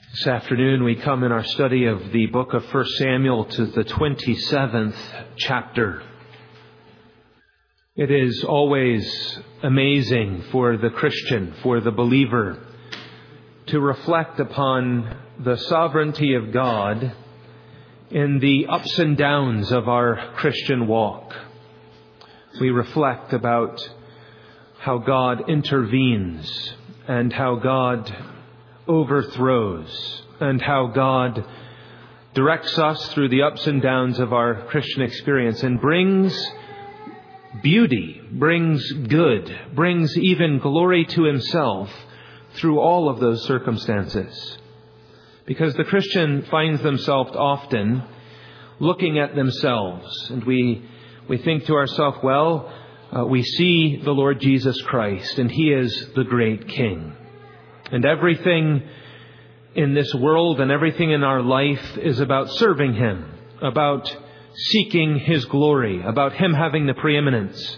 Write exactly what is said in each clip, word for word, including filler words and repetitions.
This afternoon we come in our study of the book of First Samuel to the twenty-seventh chapter. It is always amazing for the Christian, for the believer, to reflect upon the sovereignty of God in the ups and downs of our Christian walk. We reflect about how God intervenes and how God overthrows and how God directs us through the ups and downs of our Christian experience and brings beauty, brings good, brings even glory to Himself through all of those circumstances. Because the Christian finds themselves often looking at themselves, and we we think to ourselves, well, uh, we see the Lord Jesus Christ, and He is the great King. And everything in this world and everything in our life is about serving Him, about seeking His glory, about Him having the preeminence.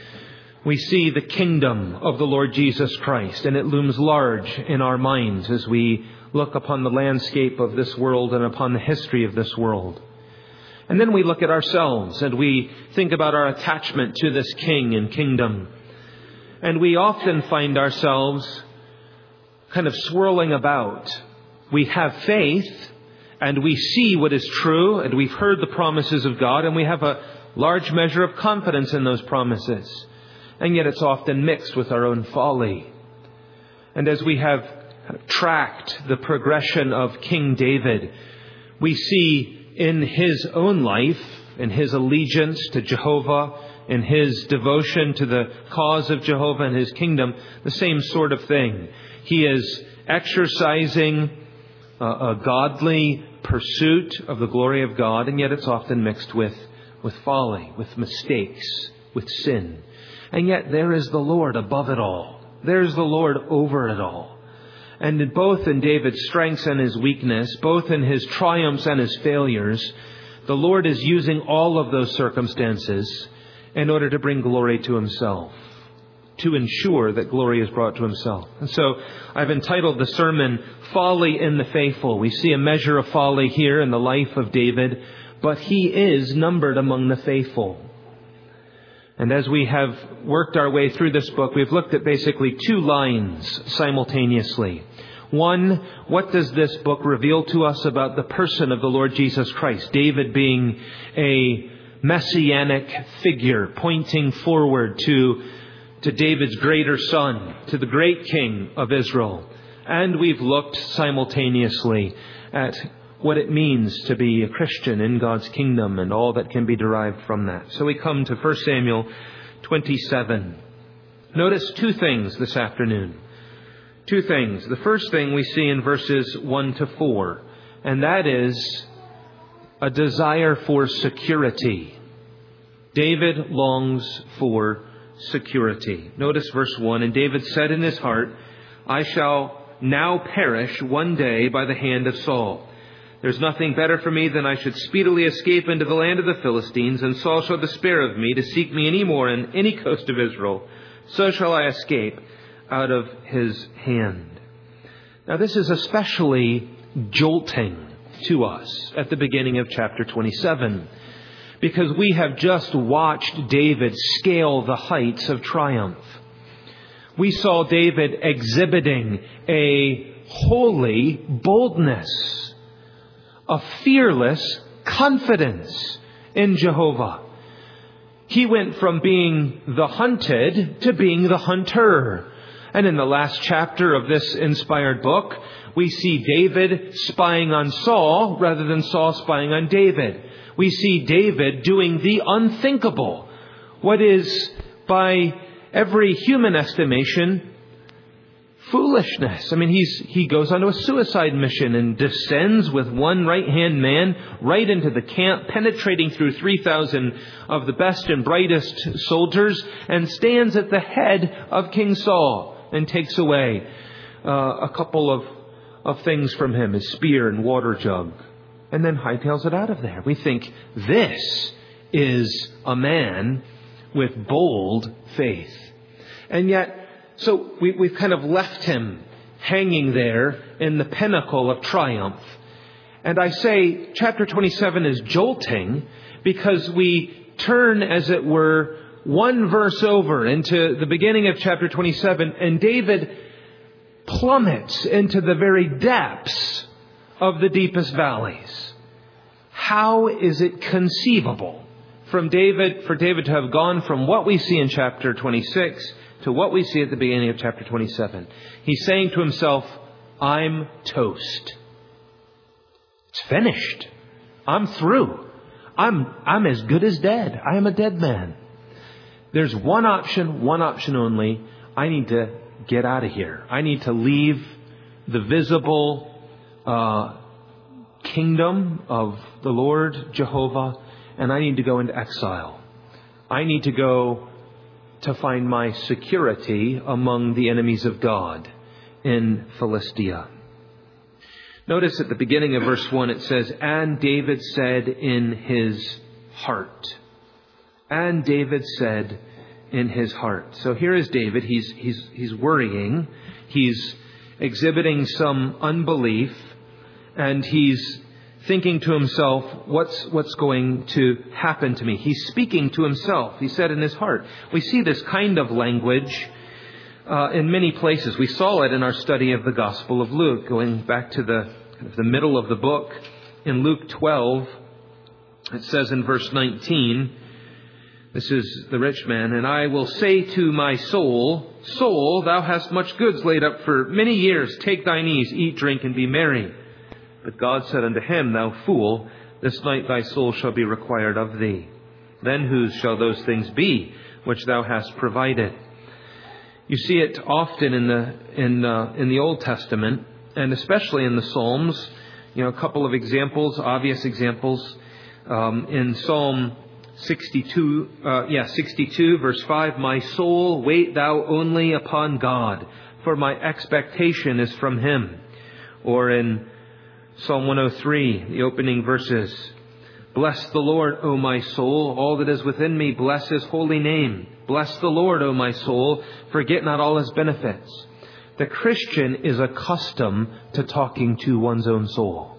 We see the kingdom of the Lord Jesus Christ, and it looms large in our minds as we look upon the landscape of this world and upon the history of this world. And then we look at ourselves and we think about our attachment to this King and kingdom. And we often find ourselves kind of swirling about. We have faith and we see what is true and we've heard the promises of God and we have a large measure of confidence in those promises. And yet it's often mixed with our own folly. And as we have tracked the progression of King David, we see in his own life, in his allegiance to Jehovah, in his devotion to the cause of Jehovah and His kingdom, the same sort of thing. He is exercising a, a godly pursuit of the glory of God, and yet it's often mixed with, with folly, with mistakes, with sin. And yet there is the Lord above it all. There's the Lord over it all. And in both in David's strengths and his weakness, both in his triumphs and his failures, the Lord is using all of those circumstances in order to bring glory to Himself, to ensure that glory is brought to Himself. And so I've entitled the sermon, Folly in the Faithful. We see a measure of folly here in the life of David, but he is numbered among the faithful. And as we have worked our way through this book, we've looked at basically two lines simultaneously. One, what does this book reveal to us about the person of the Lord Jesus Christ? David being a messianic figure pointing forward to, to David's greater son, to the great King of Israel. And we've looked simultaneously at what it means to be a Christian in God's kingdom and all that can be derived from that. So we come to First Samuel twenty-seven. Notice two things this afternoon. Two things. The first thing we see in verses one to four, and that is a desire for security. David longs for security. Notice verse one, and David said in his heart, I shall now perish one day by the hand of Saul. There's nothing better for me than I should speedily escape into the land of the Philistines, and Saul shall despair of me to seek me any more in any coast of Israel. So shall I escape out of his hand. Now this is especially jolting to us at the beginning of chapter twenty-seven, because we have just watched David scale the heights of triumph. We saw David exhibiting a holy boldness, a fearless confidence in Jehovah. He went from being the hunted to being the hunter. And in the last chapter of this inspired book, we see David spying on Saul rather than Saul spying on David. We see David doing the unthinkable, what is by every human estimation foolishness. I mean, he's he goes on to a suicide mission and descends with one right-hand man right into the camp, penetrating through three thousand of the best and brightest soldiers, and stands at the head of King Saul and takes away uh, a couple of, of things from him, his spear and water jug, and then hightails it out of there. We think this is a man with bold faith. And yet, so we, we've kind of left him hanging there in the pinnacle of triumph. And I say chapter twenty-seven is jolting because we turn, as it were, one verse over into the beginning of chapter twenty-seven, and David plummets into the very depths of the deepest valleys. How is it conceivable from David, for David to have gone from what we see in chapter twenty-six to what we see at the beginning of chapter twenty-seven? He's saying to himself, I'm toast. It's finished. I'm through. I'm, I'm as good as dead. I am a dead man. There's one option, one option only. I need to get out of here. I need to leave the visible uh, kingdom of the Lord Jehovah, and I need to go into exile. I need to go to find my security among the enemies of God in Philistia. Notice at the beginning of verse one it says, and David said in his heart. And David said in his heart. So here is David. He's, he's, he's worrying. He's exhibiting some unbelief. And he's thinking to himself, what's, what's going to happen to me? He's speaking to himself. He said in his heart. We see this kind of language uh, in many places. We saw it in our study of the Gospel of Luke, going back to the, the middle of the book. In Luke twelve, it says in verse nineteen, this is the rich man, and I will say to my soul, soul, thou hast much goods laid up for many years. Take thine ease, eat, drink, and be merry. But God said unto him, thou fool, this night thy soul shall be required of thee. Then whose shall those things be which thou hast provided? You see it often in the in uh, in the Old Testament, and especially in the Psalms. You know, a couple of examples, obvious examples. Um, in Psalm sixty-two, uh, yeah, sixty-two, verse five, my soul, wait thou only upon God, for my expectation is from Him. Or in Psalm one oh three, the opening verses, bless the Lord, O my soul, all that is within me, bless His holy name. Bless the Lord, O my soul, forget not all His benefits. The Christian is accustomed to talking to one's own soul.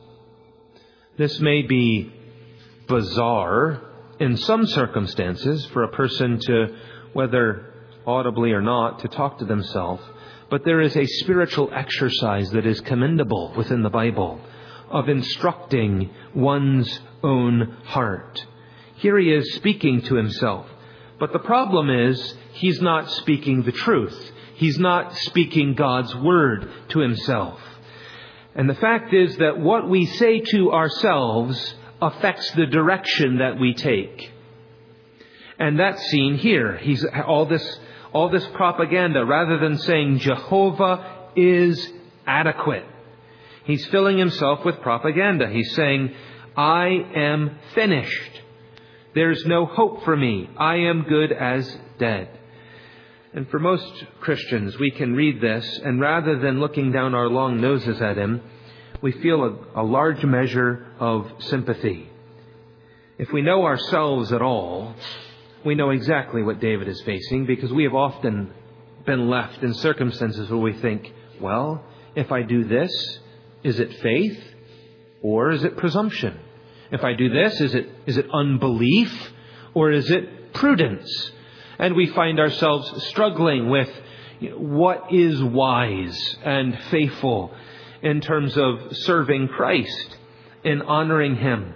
This may be bizarre in some circumstances for a person to, whether audibly or not, to talk to themselves. But there is a spiritual exercise that is commendable within the Bible of instructing one's own heart. Here he is speaking to himself. But the problem is he's not speaking the truth. He's not speaking God's word to himself. And the fact is that what we say to ourselves affects the direction that we take. And that's seen here. He's all this all this propaganda, rather than saying Jehovah is adequate, he's filling himself with propaganda. He's saying, I am finished. There's no hope for me. I am good as dead. And for most Christians, we can read this, and rather than looking down our long noses at him, we feel a, a large measure of sympathy. If we know ourselves at all, we know exactly what David is facing, because we have often been left in circumstances where we think, well, if I do this, is it faith or is it presumption? If I do this, is it is it unbelief or is it prudence? And we find ourselves struggling with, you know, what is wise and faithful in terms of serving Christ and honoring Him.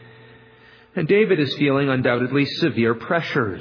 And David is feeling undoubtedly severe pressures.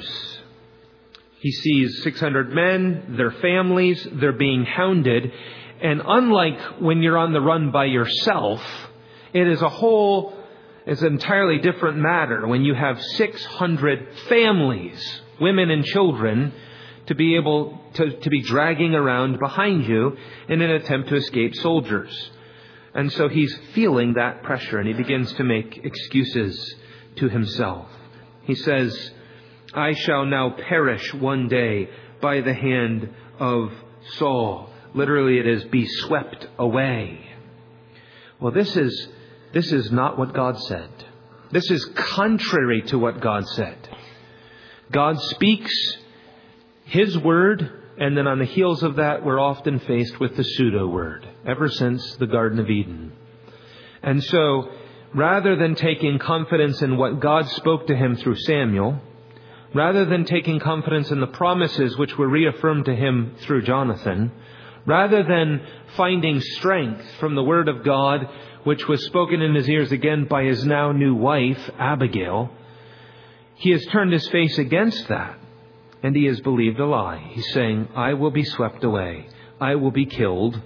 He sees six hundred men, their families, they're being hounded. And unlike when you're on the run by yourself, it is a whole, it's an entirely different matter when you have six hundred families, women and children, to be able to, to be dragging around behind you in an attempt to escape soldiers. And so he's feeling that pressure, and he begins to make excuses to himself. He says, I shall now perish one day by the hand of Saul. Literally it is, be swept away. Well, this is, this is not what God said. This is contrary to what God said. God speaks His word And then on the heels of that, we're often faced with the pseudo word, ever since the Garden of Eden. And so, rather than taking confidence in what God spoke to him through Samuel, rather than taking confidence in the promises which were reaffirmed to him through Jonathan, rather than finding strength from the word of God, which was spoken in his ears again by his now new wife, Abigail, he has turned his face against that, and he has believed a lie. He's saying, I will be swept away, I will be killed,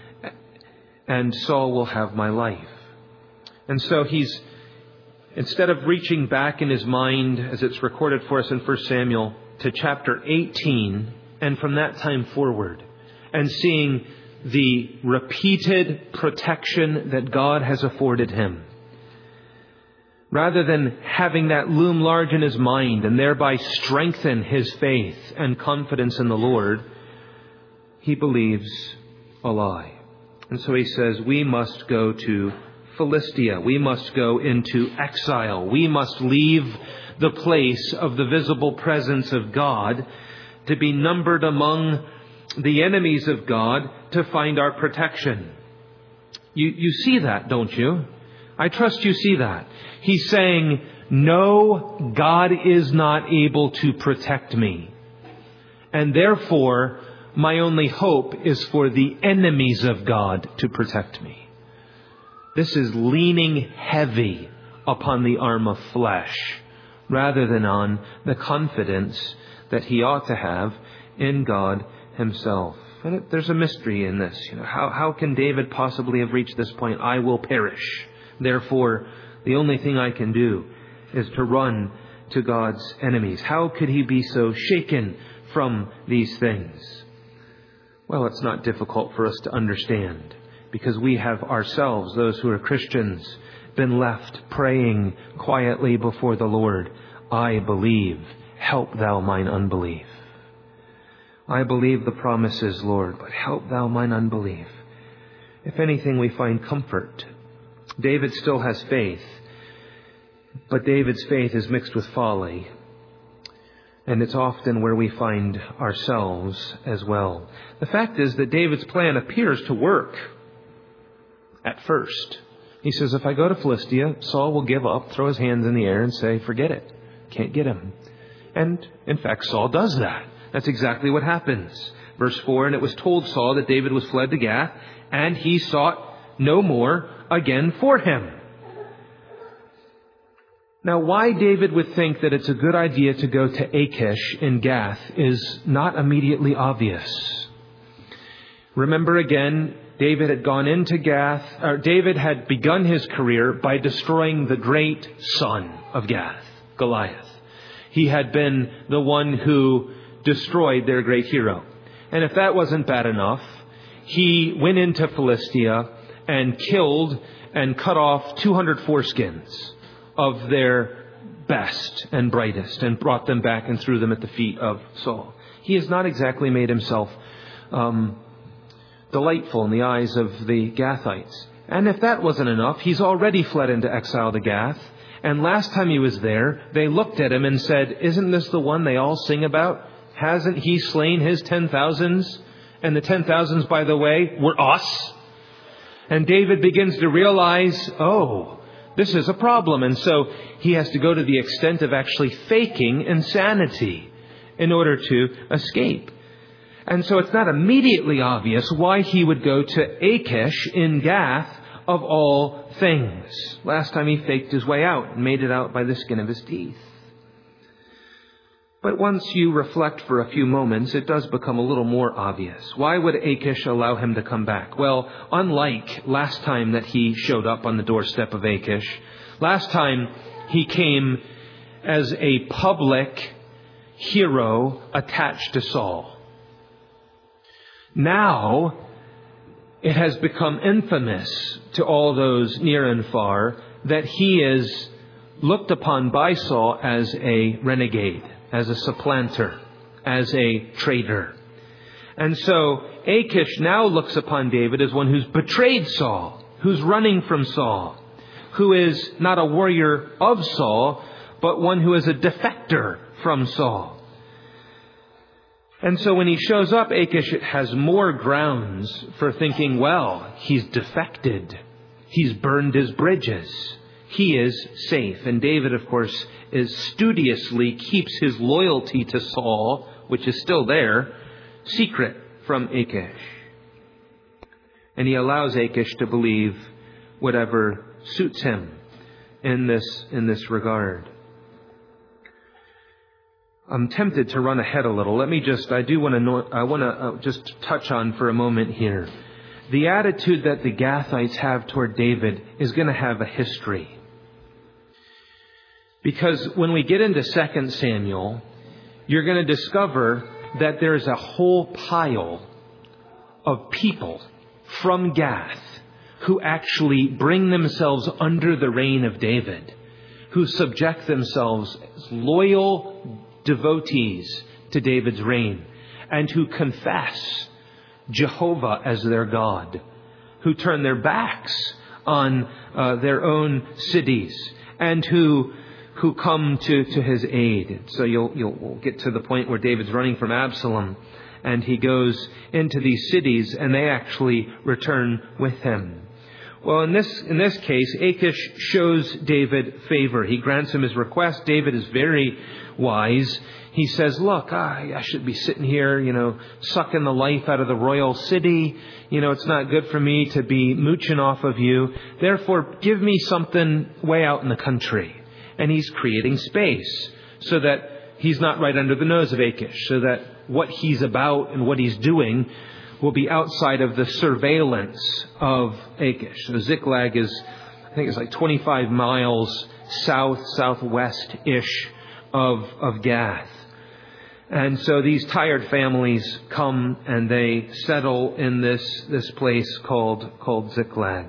and Saul will have my life. And so he's, instead of reaching back in his mind, as it's recorded for us in First Samuel, to chapter eighteen, and from that time forward, and seeing the repeated protection that God has afforded him, rather than having that loom large in his mind and thereby strengthen his faith and confidence in the Lord, he believes a lie. And so he says, we must go to Philistia. We must go into exile. We must leave the place of the visible presence of God to be numbered among the enemies of God to find our protection. You, you see that, don't you? I trust you see that. He's saying, no, God is not able to protect me. And therefore, my only hope is for the enemies of God to protect me. This is leaning heavy upon the arm of flesh rather than on the confidence that he ought to have in God himself. And it, there's a mystery in this. You know, how, how can David possibly have reached this point? I will perish. Therefore, the only thing I can do is to run to God's enemies. How could he be so shaken from these things? Well, it's not difficult for us to understand, because we have ourselves, those who are Christians, been left praying quietly before the Lord. I believe, help thou mine unbelief. I believe the promises, Lord, but help thou mine unbelief. If anything, we find comfort. David still has faith, but David's faith is mixed with folly. And it's often where we find ourselves as well. The fact is that David's plan appears to work at first. He says, if I go to Philistia, Saul will give up, throw his hands in the air and say, forget it. Can't get him. And in fact, Saul does that. That's exactly what happens. Verse four, and it was told Saul that David was fled to Gath, and he sought no more again for him. Now, why David would think that it's a good idea to go to Achish in Gath is not immediately obvious. Remember again, David had gone into Gath, or David had begun his career by destroying the great son of Gath, Goliath. He had been the one who destroyed their great hero. And if that wasn't bad enough, he went into Philistia and killed and cut off two hundred foreskins of their best and brightest and brought them back and threw them at the feet of Saul. He has not exactly made himself um, delightful in the eyes of the Gathites. And if that wasn't enough, he's already fled into exile to Gath. And last time he was there, they looked at him and said, isn't this the one they all sing about? Hasn't he slain his ten thousands? And the ten thousands, by the way, were us. And David begins to realize, oh, this is a problem. And so he has to go to the extent of actually faking insanity in order to escape. And so it's not immediately obvious why he would go to Achish in Gath of all things. Last time he faked his way out and made it out by the skin of his teeth. But once you reflect for a few moments, it does become a little more obvious. Why would Achish allow him to come back? Well, unlike last time that he showed up on the doorstep of Achish, last time he came as a public hero attached to Saul. Now, it has become infamous to all those near and far that he is looked upon by Saul as a renegade, as a supplanter, as a traitor. And so Achish now looks upon David as one who's betrayed Saul, who's running from Saul, who is not a warrior of Saul, but one who is a defector from Saul. And so when he shows up, Achish has more grounds for thinking, well, he's defected. He's burned his bridges. He is safe. And David, of course, is studiously keeps his loyalty to Saul, which is still there, secret from Achish. And he allows Achish to believe whatever suits him in this, in this regard. I'm tempted to run ahead a little. Let me just, I do want to, I want to uh, just touch on for a moment here. The attitude that the Gathites have toward David is going to have a history. Because when we get into Second Samuel, you're going to discover that there's a whole pile of people from Gath who actually bring themselves under the reign of David, who subject themselves as loyal devotees to David's reign, and who confess Jehovah as their God, who turn their backs on uh, their own cities, and who who come to, to his aid. So you'll you'll we'll get to the point where David's running from Absalom, and he goes into these cities, and they actually return with him. Well, in this in this case, Achish shows David favor. He grants him his request. David is very wise. He says, look, I, I should be sitting here, you know, sucking the life out of the royal city. You know, it's not good for me to be mooching off of you. Therefore, give me something way out in the country. And he's creating space so that he's not right under the nose of Achish, so that what he's about and what he's doing will be outside of the surveillance of Achish. So Ziklag is, I think it's like twenty-five miles south, southwest-ish of, of Gath. And so these tired families come and they settle in this, this place called, called Ziklag.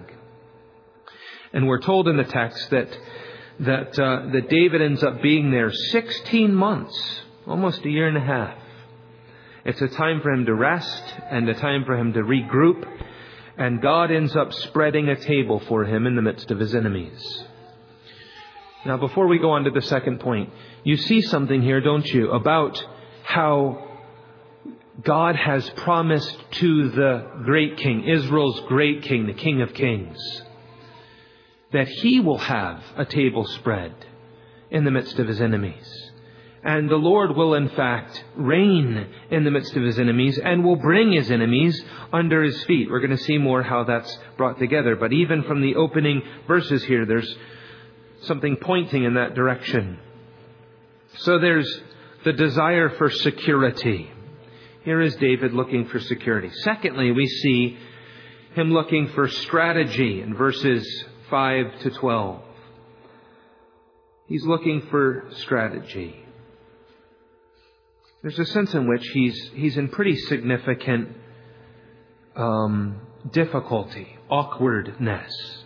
And we're told in the text that, that, uh, that David ends up being there sixteen months, almost a year and a half. It's a time for him to rest and a time for him to regroup. And God ends up spreading a table for him in the midst of his enemies. Now, before we go on to the second point, you see something here, don't you, about how God has promised to the great king, Israel's great king, the King of Kings, that he will have a table spread in the midst of his enemies. And the Lord will, in fact, reign in the midst of his enemies and will bring his enemies under his feet. We're going to see more how that's brought together. But even from the opening verses here, there's something pointing in that direction. So there's the desire for security. Here is David looking for security. Secondly, we see him looking for strategy in verses five to twelve. He's looking for strategy. There's a sense in which he's he's in pretty significant um, difficulty, awkwardness.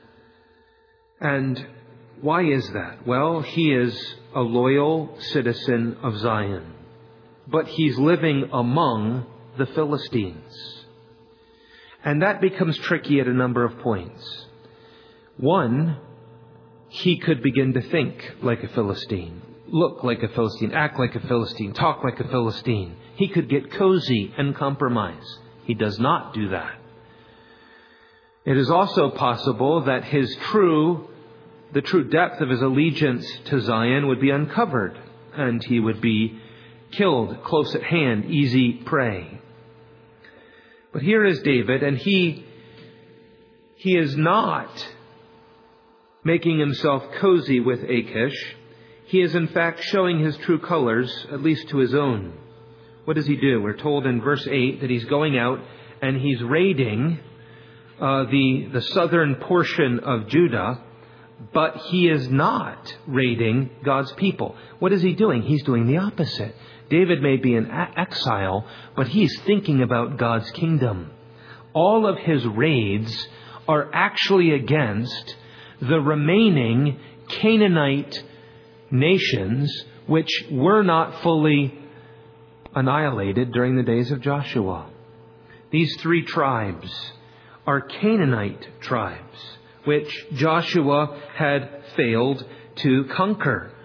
And why is that? Well, he is a loyal citizen of Zion, but he's living among the Philistines. And that becomes tricky at a number of points. One, he could begin to think like a Philistine, look like a Philistine, act like a Philistine, talk like a Philistine. He could get cozy and compromise. He does not do that. It is also possible that his true, the true depth of his allegiance to Zion would be uncovered, and he would be killed close at hand, easy prey. But here is David, and he, he is not making himself cozy with Achish. He is in fact showing his true colors, at least to his own. What does he do? We're told in verse eight that he's going out and he's raiding uh, the, the southern portion of Judah, but he is not raiding God's people. What is he doing? He's doing the opposite. David may be in exile, but he's thinking about God's kingdom. All of his raids are actually against the remaining Canaanite nations which were not fully annihilated during the days of Joshua. These three tribes are Canaanite tribes which Joshua had failed to conquer.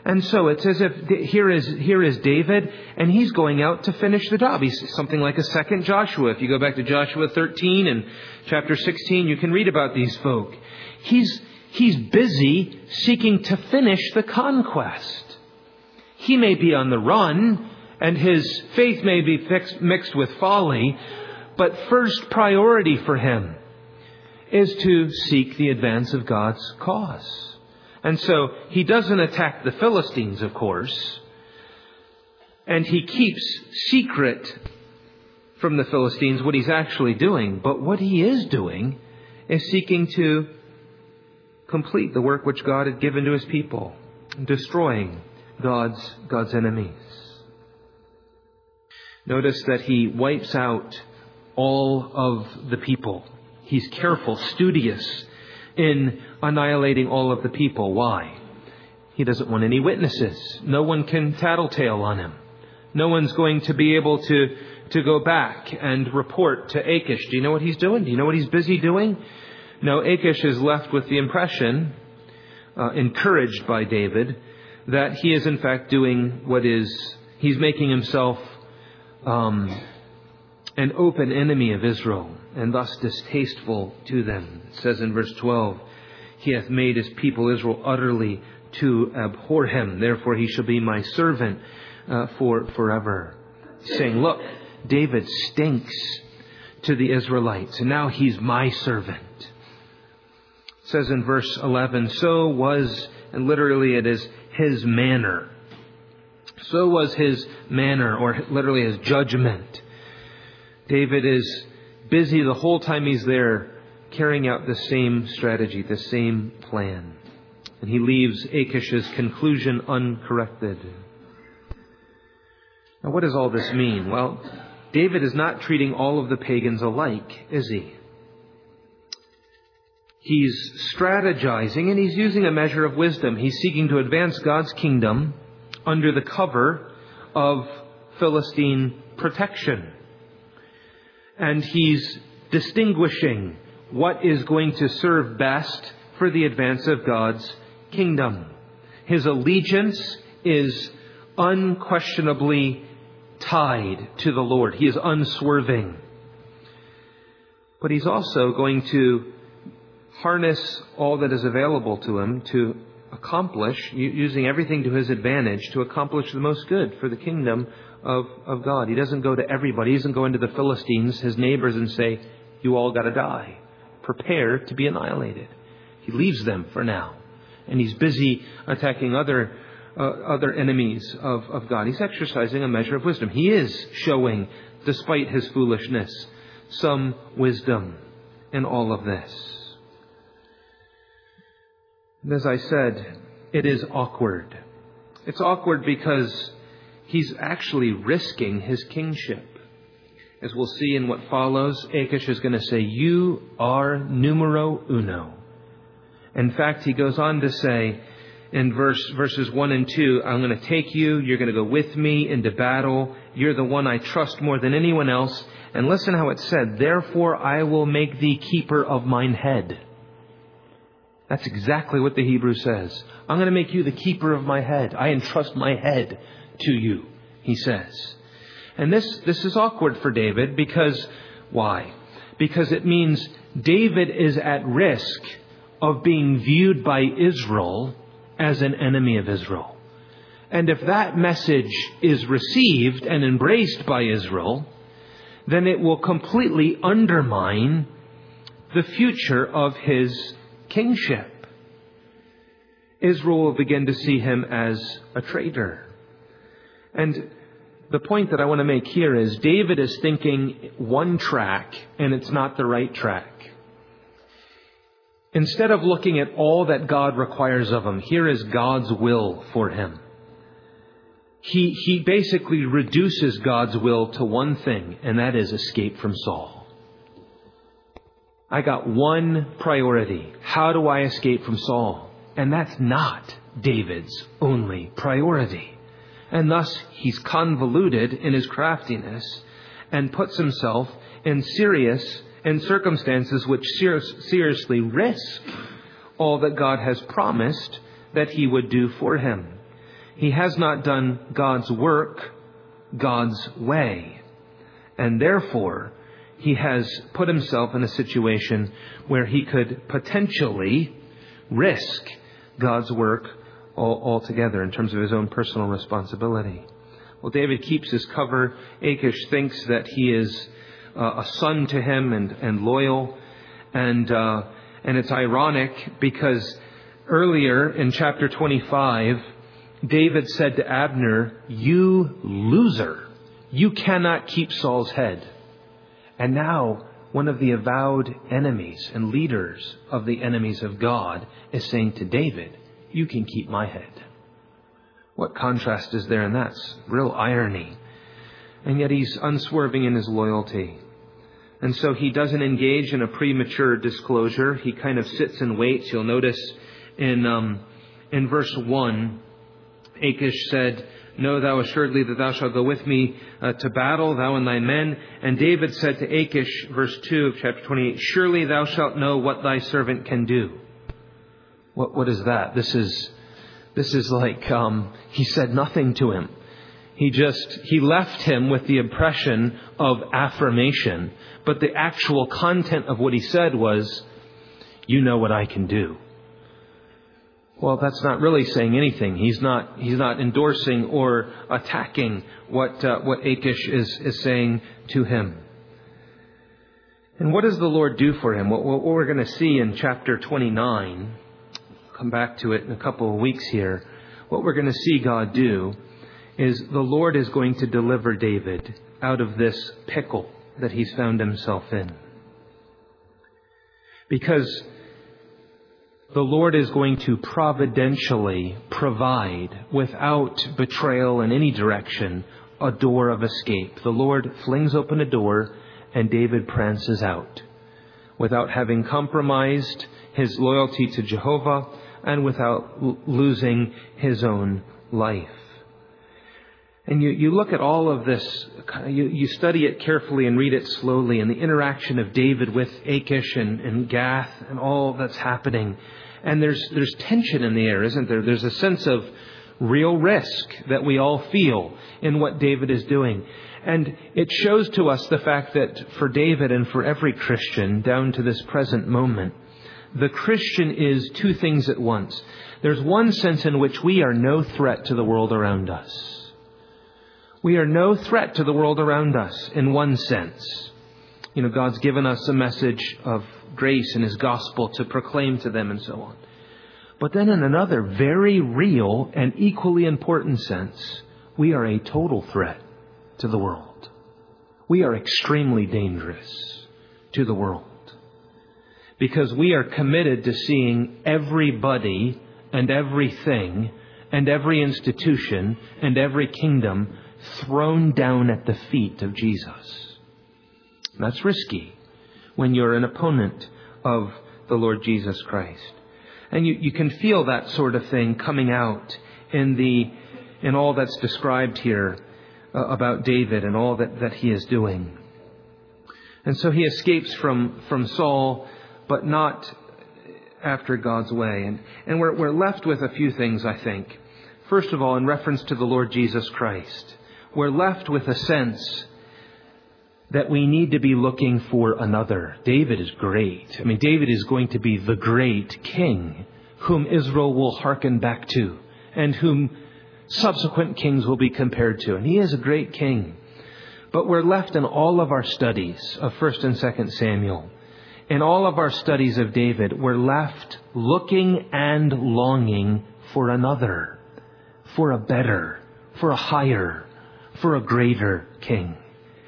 And so it's as if here is here is David, and he's going out to finish the job. He's something like a second Joshua. If you go back to Joshua thirteen and chapter sixteen, you can read about these folk. He's he's busy seeking to finish the conquest. He may be on the run, and his faith may be fixed, mixed with folly, but first priority for him is to seek the advance of God's cause. And so he doesn't attack the Philistines, of course, and he keeps secret from the Philistines what he's actually doing. But what he is doing is seeking to complete the work which God had given to his people, destroying God's, God's enemies. Notice that he wipes out all of the people. He's careful, studious in annihilating all of the people. Why? He doesn't want any witnesses. No one can tattletale on him. No one's going to be able to, to go back and report to Achish. Do you know what he's doing? Do you know what he's busy doing? No, Achish is left with the impression, uh, encouraged by David, that he is in fact doing what is, he's making himself um, an open enemy of Israel, and thus distasteful to them. It says in verse twelve, he hath made his people Israel utterly to abhor him. Therefore he shall be my servant uh, for forever. Saying, look, David stinks to the Israelites, and now he's my servant. It says in verse eleven, so was, and literally it is his manner. So was his manner, or literally his judgment. David is busy the whole time he's there carrying out the same strategy, the same plan. And he leaves Achish's conclusion uncorrected. Now, what does all this mean? Well, David is not treating all of the pagans alike, is he? He's strategizing, and he's using a measure of wisdom. He's seeking to advance God's kingdom under the cover of Philistine protection. And he's distinguishing what is going to serve best for the advance of God's kingdom. His allegiance is unquestionably tied to the Lord. He is unswerving. But he's also going to harness all that is available to him to accomplish, using everything to his advantage, to accomplish the most good for the kingdom of, of God. He doesn't go to everybody. He doesn't go into the Philistines, his neighbors, and say, you all got to die. Prepare to be annihilated. He leaves them for now. And he's busy attacking other uh, other enemies of, of God. He's exercising a measure of wisdom. He is showing, despite his foolishness, some wisdom in all of this. And as I said, it is awkward. It's awkward because he's actually risking his kingship. As we'll see in what follows, Achish is going to say, you are numero uno. In fact, he goes on to say in verse verses one and two, I'm going to take you, you're going to go with me into battle. You're the one I trust more than anyone else. And listen how it said, therefore I will make thee keeper of mine head. That's exactly what the Hebrew says. I'm going to make you the keeper of my head. I entrust my head to you, he says. And this, this is awkward for David because, why? Because it means David is at risk of being viewed by Israel as an enemy of Israel. And if that message is received and embraced by Israel, then it will completely undermine the future of his kingship. Israel will begin to see him as a traitor. And the point that I want to make here is David is thinking one track, and it's not the right track. Instead of looking at all that God requires of him, here is God's will for him. He, he basically reduces God's will to one thing, and that is escape from Saul. I got one priority. How do I escape from Saul? And that's not David's only priority. And thus he's convoluted in his craftiness and puts himself in serious in circumstances which ser- seriously risk all that God has promised that he would do for him. He has not done God's work God's way. And therefore, he has put himself in a situation where he could potentially risk God's work all, altogether in terms of his own personal responsibility. Well, David keeps his cover. Achish thinks that he is uh, a son to him and, and loyal. And, uh, and it's ironic because earlier in chapter twenty-five, David said to Abner, "You loser, you cannot keep Saul's head." And now one of the avowed enemies and leaders of the enemies of God is saying to David, "You can keep my head." What contrast is there in that? It's real irony. And yet he's unswerving in his loyalty. And so he doesn't engage in a premature disclosure. He kind of sits and waits. You'll notice in um, in verse one, Achish said, "Know thou assuredly that thou shalt go with me uh, to battle, thou and thy men." And David said to Achish, verse two of chapter twenty-eight, "Surely thou shalt know what thy servant can do." What What is that? This is this is like um, he said nothing to him. He just, he left him with the impression of affirmation. But the actual content of what he said was, "You know what I can do." Well, that's not really saying anything. He's not, he's not endorsing or attacking what, uh, what Achish is, is saying to him. And what does the Lord do for him? What, what we're going to see in chapter twenty-nine, come back to it in a couple of weeks here. What we're going to see God do is the Lord is going to deliver David out of this pickle that he's found himself in. Because the Lord is going to providentially provide, without betrayal in any direction, a door of escape. The Lord flings open a door and David prances out, without having compromised his loyalty to Jehovah and without l- losing his own life. And you, you look at all of this, you, you study it carefully and read it slowly, and the interaction of David with Achish and, and Gath and all that's happening. And there's there's tension in the air, isn't there? There's a sense of real risk that we all feel in what David is doing. And it shows to us the fact that for David and for every Christian down to this present moment, the Christian is two things at once. There's one sense in which we are no threat to the world around us. We are no threat to the world around us in one sense. You know, God's given us a message of grace in His gospel to proclaim to them and so on. But then in another very real and equally important sense, we are a total threat to the world. We are extremely dangerous to the world. Because we are committed to seeing everybody and everything and every institution and every kingdom thrown down at the feet of Jesus. That's risky when you're an opponent of the Lord Jesus Christ. And you, you can feel that sort of thing coming out in the in all that's described here uh, about David and all that, that he is doing. And so he escapes from, from Saul, but not after God's way. And, and we're, we're left with a few things, I think. First of all, in reference to the Lord Jesus Christ, we're left with a sense that we need to be looking for another. David is great. I mean, David is going to be the great king whom Israel will hearken back to and whom subsequent kings will be compared to. And he is a great king. But we're left in all of our studies of First and Second Samuel, in all of our studies of David, we're left looking and longing for another, for a better, for a higher, for a greater king.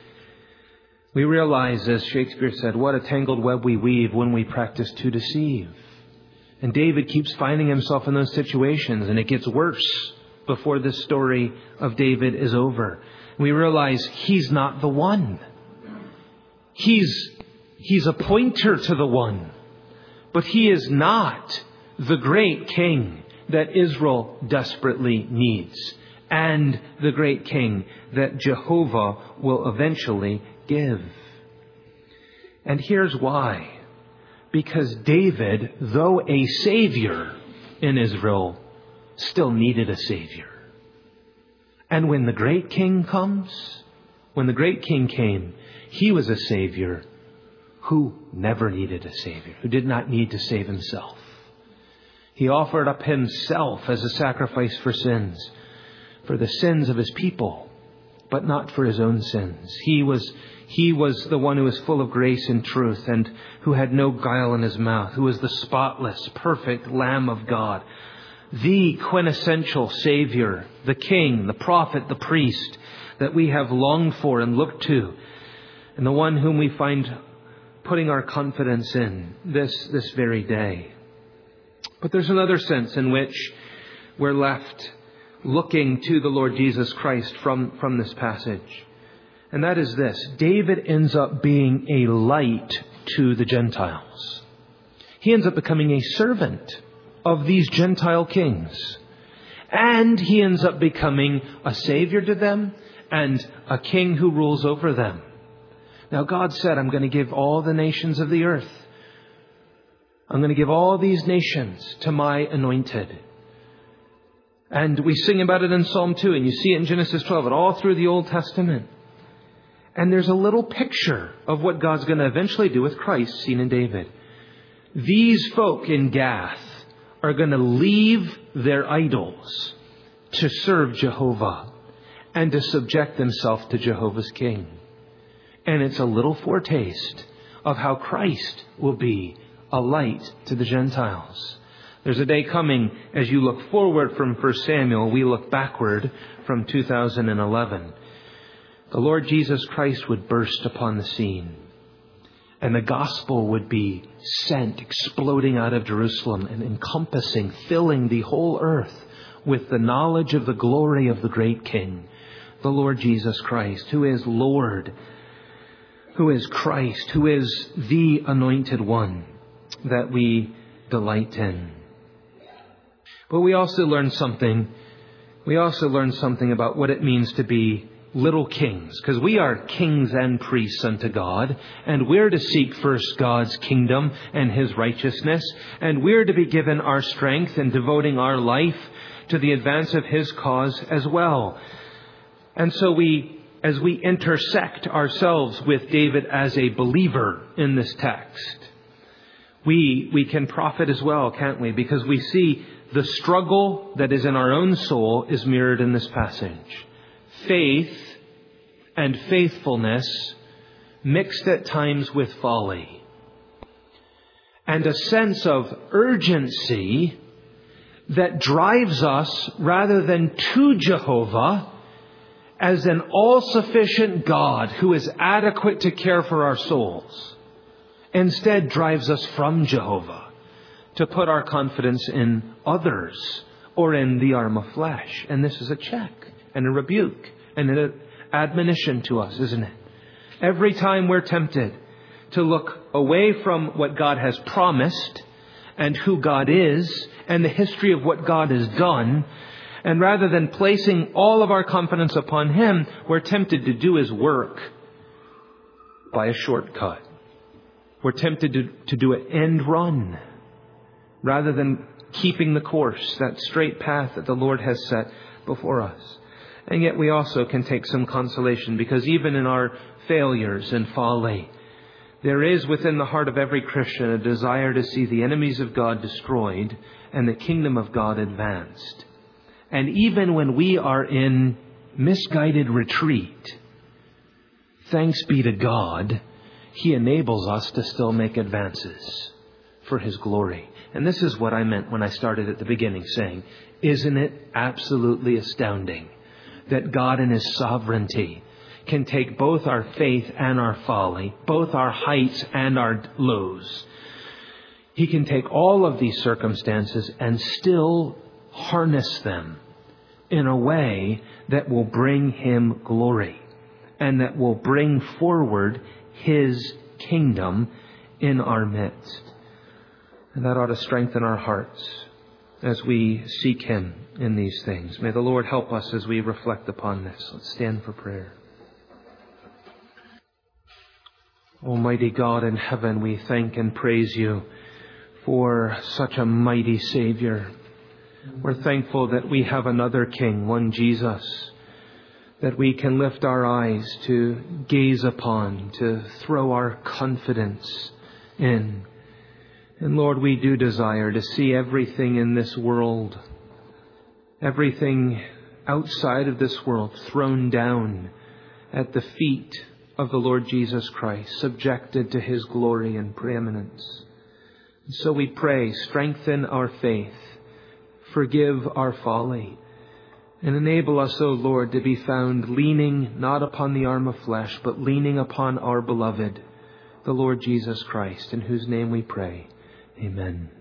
We realize, as Shakespeare said, what a tangled web we weave when we practice to deceive. And David keeps finding himself in those situations, and it gets worse before this story of David is over. We realize he's not the one. He's, he's a pointer to the one, but he is not the great king that Israel desperately needs, and the great king that Jehovah will eventually give. And here's why. Because David, though a savior in Israel, still needed a savior. And when the great King comes, when the great King came, He was a Savior who never needed a Savior, who did not need to save Himself. He offered up Himself as a sacrifice for sins, for the sins of His people, but not for His own sins. He was, he was the one who was full of grace and truth and who had no guile in His mouth, who was the spotless, perfect Lamb of God, the quintessential Savior, the King, the prophet, the priest that we have longed for and looked to, and the one whom we find putting our confidence in this, this very day. But there's another sense in which we're left looking to the Lord Jesus Christ from, from this passage. And that is this: David ends up being a light to the Gentiles. He ends up becoming a servant of these Gentile kings. And he ends up becoming a Savior to them and a king who rules over them. Now God said, I'm going to give all the nations of the earth. I'm going to give all these nations to my anointed. And we sing about it in Psalm two, and you see it in Genesis twelve, and all through the Old Testament. And there's a little picture of what God's going to eventually do with Christ seen in David. These folk in Gath are going to leave their idols to serve Jehovah and to subject themselves to Jehovah's King. And it's a little foretaste of how Christ will be a light to the Gentiles. There's a day coming, as you look forward from First Samuel, we look backward from two thousand eleven. The Lord Jesus Christ would burst upon the scene, and the gospel would be sent, exploding out of Jerusalem and encompassing, filling the whole earth with the knowledge of the glory of the great King, the Lord Jesus Christ, who is Lord, who is Christ, who is the Anointed One that we delight in. But we also learn something. We also learn something about what it means to be little kings, because we are kings and priests unto God, and we're to seek first God's kingdom and His righteousness, and we're to be given our strength and devoting our life to the advance of His cause as well. And so we, as we intersect ourselves with David as a believer in this text, we, we can profit as well, can't we? Because we see the struggle that is in our own soul is mirrored in this passage. Faith and faithfulness mixed at times with folly. And a sense of urgency that drives us rather than to Jehovah as an all-sufficient God who is adequate to care for our souls. Instead drives us from Jehovah to put our confidence in others or in the arm of flesh. And this is a check and a rebuke and an admonition to us, isn't it? Every time we're tempted to look away from what God has promised and who God is and the history of what God has done, and rather than placing all of our confidence upon Him, we're tempted to do His work by a shortcut. We're tempted to, to do an end run rather than keeping the course, that straight path that the Lord has set before us. And yet we also can take some consolation, because even in our failures and folly, there is within the heart of every Christian a desire to see the enemies of God destroyed and the kingdom of God advanced. And even when we are in misguided retreat, thanks be to God, He enables us to still make advances for His glory. And this is what I meant when I started at the beginning saying, isn't it absolutely astounding that God in His sovereignty can take both our faith and our folly, both our heights and our lows. He can take all of these circumstances and still harness them in a way that will bring Him glory and that will bring forward His kingdom in our midst. And that ought to strengthen our hearts as we seek Him in these things. May the Lord help us as we reflect upon this. Let's stand for prayer. Almighty God in heaven, we thank and praise You for such a mighty Savior. We're thankful that we have another King, one Jesus, that we can lift our eyes to gaze upon, to throw our confidence in. And Lord, we do desire to see everything in this world, everything outside of this world, thrown down at the feet of the Lord Jesus Christ, subjected to His glory and preeminence. And so we pray, strengthen our faith, forgive our folly, and enable us, O Lord, to be found leaning not upon the arm of flesh, but leaning upon our beloved, the Lord Jesus Christ, in whose name we pray. Amen.